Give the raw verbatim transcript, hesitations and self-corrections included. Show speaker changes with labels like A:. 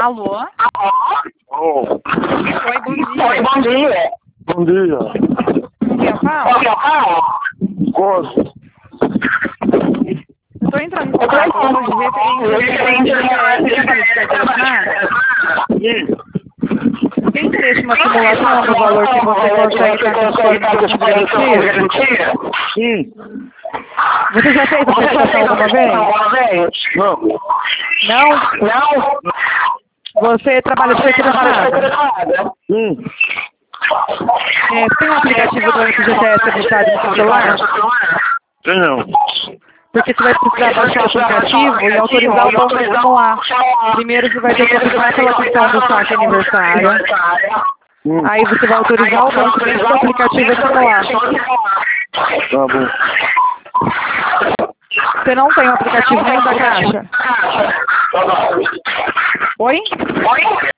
A: Alô?
B: Oh.
A: Oi, bom dia.
B: Oi, bom dia. Bom dia.
A: Quem fala?
B: Quem fala? Gosto.
A: Eu tô entrando em contato hoje referente ao trabalho de carteira assinada.
B: Sim.
A: Tem interesse em uma simulação do valor que você consegue estar com de garantia?
B: Sim.
A: Você já fez a prestação alguma vez?
B: Não.
A: Não?
B: Não.
A: Você trabalha de carteira assinada?
B: Sim.
A: É, você tem um aplicativo do F G T S habilitado no seu celular?
B: Tem não.
A: Porque você vai precisar baixar o aplicativo e autorizar o banco a simular. Primeiro você vai ter que aplicar pela questão do saque aniversário.
B: Hum.
A: Aí você vai autorizar o banco dentro do aplicativo a simular.
B: Tá bom.
A: Você não tem o aplicativo dentro da caixa? Oi?
B: Oi?